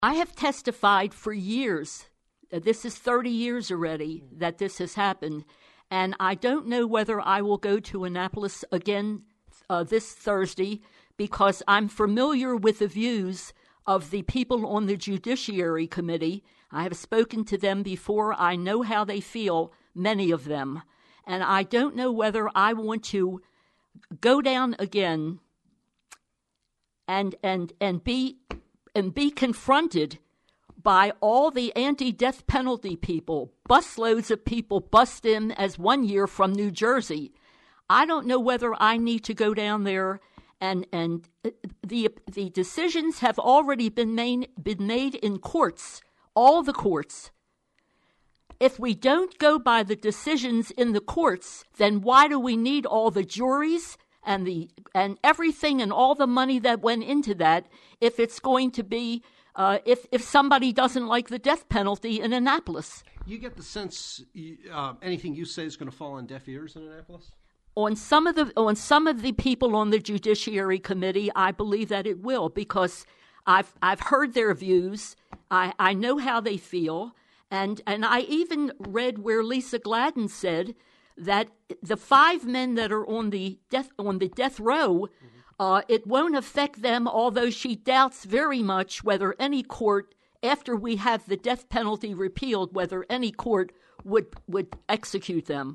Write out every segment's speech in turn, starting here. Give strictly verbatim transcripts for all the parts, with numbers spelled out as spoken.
I have testified for years. Uh, This is thirty years already that this has happened. And I don't know whether I will go to Annapolis again uh, this Thursday because I'm familiar with the views of the people on the Judiciary Committee. I have spoken to them before. I know how they feel, many of them. And I don't know whether I want to go down again and and and be and be confronted by all the anti-death penalty people. Busloads of people bust in as one year from New Jersey. I don't know whether I need to go down there, and and the the decisions have already been made been made in courts, all the courts. If we don't go by the decisions in the courts, then why do we need all the juries and the and everything and all the money that went into that if it's going to be uh, if if somebody doesn't like the death penalty in Annapolis? You get the sense uh, anything you say is going to fall on deaf ears in Annapolis? On some of the on some of the people on the Judiciary Committee, I believe that it will, because I've I've heard their views. I, I know how they feel, and and I even read where Lisa Gladden said that the five men that are on the death on the death row, mm-hmm. uh, it won't affect them. Although she doubts very much whether any court, after we have the death penalty repealed, whether any court would would execute them.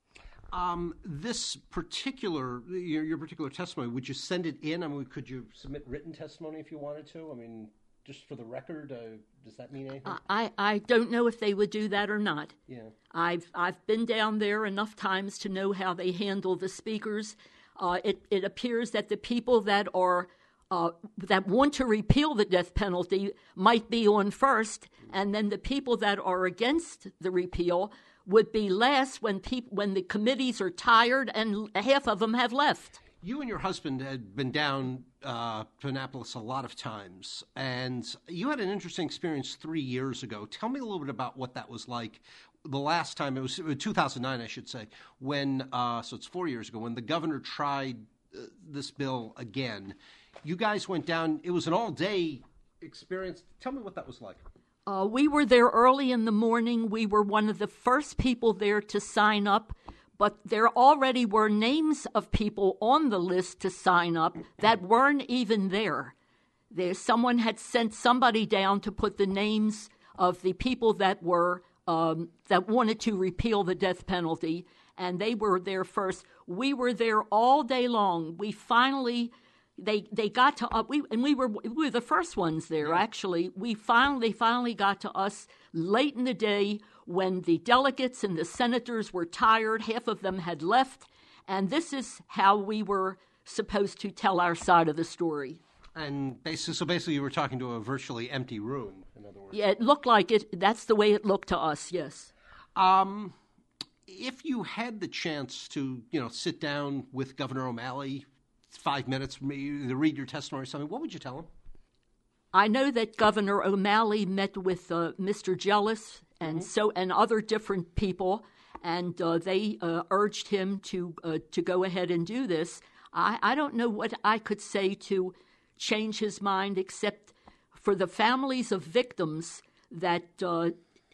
Um, this particular, your, your particular testimony, would you send it in? I mean, could you submit written testimony if you wanted to? I mean, just for the record, uh, does that mean anything? I, I don't know if they would do that or not. Yeah. I've I've been down there enough times to know how they handle the speakers. Uh, it, it appears that the people that are uh, that want to repeal the death penalty might be on first, and then the people that are against the repeal would be last when peop- when the committees are tired and half of them have left. You and your husband had been down uh, to Annapolis a lot of times, and you had an interesting experience three years ago. Tell me a little bit about what that was like. The last time, it was two thousand nine, I should say, when, uh, so it's four years ago, when the governor tried uh, this bill again. You guys went down, it was an all-day experience. Tell me what that was like. Uh, we were there early in the morning. We were one of the first people there to sign up, but there already were names of people on the list to sign up that weren't even there. There, someone had sent somebody down to put the names of the people that were um, that wanted to repeal the death penalty, and they were there first. We were there all day long. We finally. They they got to uh, we and we were we were the first ones there. Actually, we finally they finally got to us late in the day when the delegates and the senators were tired. Half of them had left, and this is how we were supposed to tell our side of the story. And basically, so basically, you were talking to a virtually empty room. In other words, yeah, it looked like it. That's the way it looked to us. Yes. Um, if you had the chance to, you know, sit down with Governor O'Malley. Five minutes for me to read your testimony or something, what would you tell him? I know that Governor O'Malley met with uh, Mister Jealous and mm-hmm. so and other different people, and uh, they uh, urged him to uh, to go ahead and do this. I, I don't know what I could say to change his mind, except for the families of victims that uh,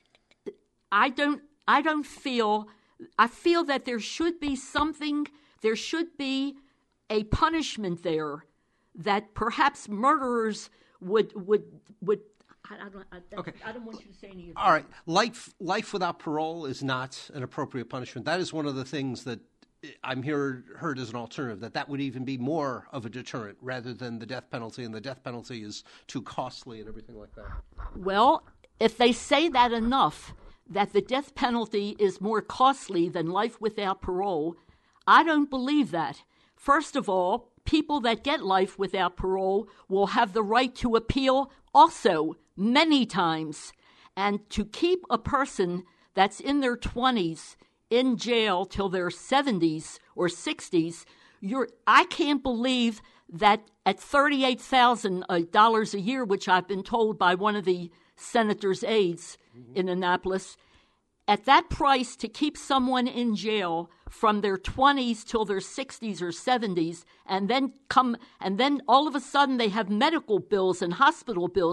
I don't I don't feel I feel that there should be something. There should be a punishment there that perhaps murderers would would would. I, I don't. I, okay. I don't want you to say anything. All right. Life life without parole is not an appropriate punishment. That is one of the things that I'm here heard as an alternative. That that would even be more of a deterrent rather than the death penalty, and the death penalty is too costly and everything like that. Well, if they say that enough, that the death penalty is more costly than life without parole, I don't believe that. First of all, people that get life without parole will have the right to appeal also many times. And to keep a person that's in their twenties in jail till their seventies or sixties, you're, I can't believe that at thirty-eight thousand dollars a year, which I've been told by one of the senator's aides mm-hmm. in Annapolis, at that price, to keep someone in jail from their twenties till their sixties or seventies, and then come, and then all of a sudden they have medical bills and hospital bills.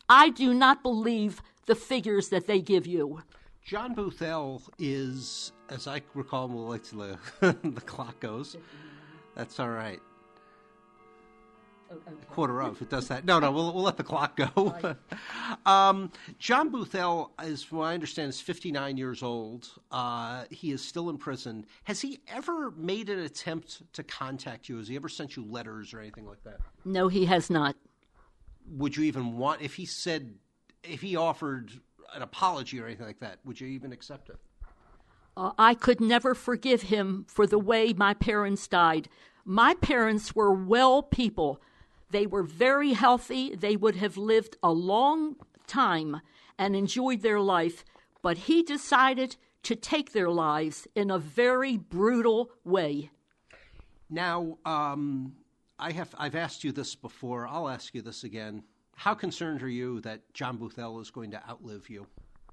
I do not believe the figures that they give you. John Boothell is, as I recall, we'll wait till the, the clock goes. That's all right. Okay. Quarter of it does that. No, no, we'll we'll let the clock go. um, John Boothell, as from what I understand, is fifty-nine years old. Uh, he is still in prison. Has he ever made an attempt to contact you? Has he ever sent you letters or anything like that? No, he has not. Would you even want, if he said, if he offered an apology or anything like that, would you even accept it? Uh, I could never forgive him for the way my parents died. My parents were well people. They were very healthy. They would have lived a long time and enjoyed their life, but he decided to take their lives in a very brutal way. Now, um, I have, I've asked you this before. I'll ask you this again. How concerned are you that John Boothell is going to outlive you?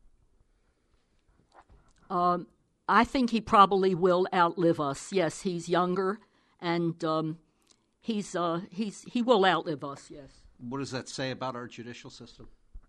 Um, I think he probably will outlive us. Yes, he's younger, and um, he's uh, he's he will outlive us. Yes. What does that say about our judicial system?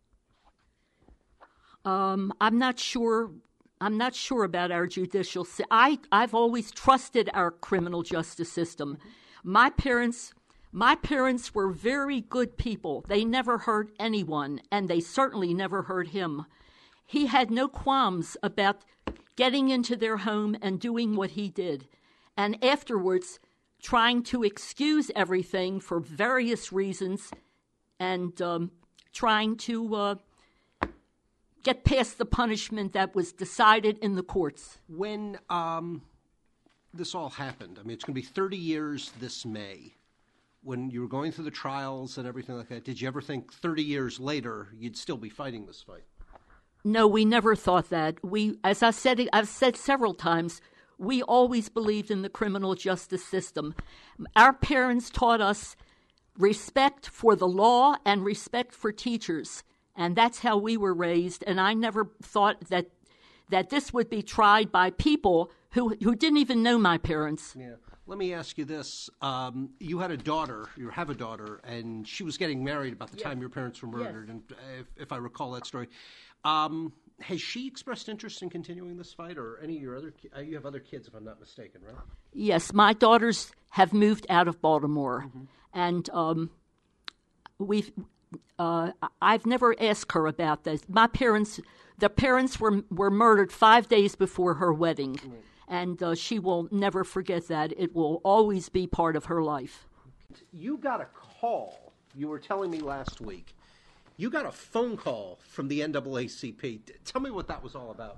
Um, I'm not sure. I'm not sure about our judicial system. I I've always trusted our criminal justice system. My parents. My parents were very good people. They never hurt anyone, and they certainly never hurt him. He had no qualms about getting into their home and doing what he did, and afterwards trying to excuse everything for various reasons and um, trying to uh, get past the punishment that was decided in the courts. When um, this all happened, I mean, it's going to be thirty years this May. When you were going through the trials and everything like that, did you ever think thirty years later you'd still be fighting this fight? No, we never thought that. We, as I said, I've said several times, we always believed in the criminal justice system. Our parents taught us respect for the law and respect for teachers, and that's how we were raised. And I never thought that that this would be tried by people who who didn't even know my parents. Yeah. Let me ask you this. Um, you had a daughter, you have a daughter, and she was getting married about the yes. time your parents were murdered, yes. and if, if I recall that story. Um, has she expressed interest in continuing this fight, or any of your other ki- you have other kids, if I'm not mistaken, right? Yes, my daughters have moved out of Baltimore, mm-hmm. and um, we've. Uh, I've never asked her about this. My parents, the parents were were murdered five days before her wedding. Mm-hmm. And uh, she will never forget that. It will always be part of her life. You got a call, you were telling me last week. You got a phone call from the N double A C P. Tell me what that was all about.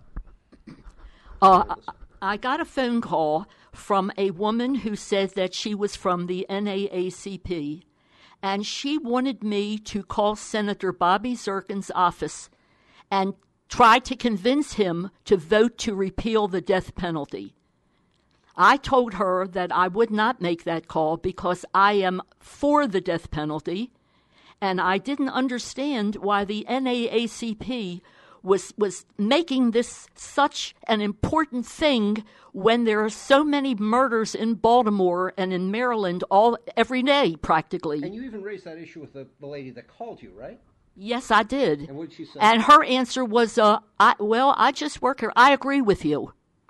Uh, I got a phone call from a woman who said that she was from the N double A C P, and she wanted me to call Senator Bobby Zirkin's office and try to convince him to vote to repeal the death penalty. I told her that I would not make that call because I am for the death penalty, and I didn't understand why the N double A C P was was making this such an important thing when there are so many murders in Baltimore and in Maryland all every day, practically. And you even raised that issue with the, the lady that called you, right? Yes, I did. And what did she say? And her answer was, uh, I, well, I just work here. I agree with you.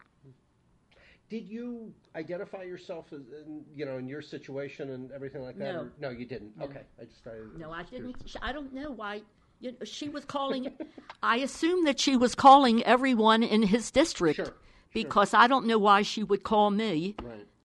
Did you identify yourself as, in, you know, in your situation and everything like that? No. Or, no, you didn't. No. Okay. I just started. No, I didn't. I don't know why. You know, she was calling. I assume that she was calling everyone in his district. Sure. Because sure. I don't know why she would call me. Right.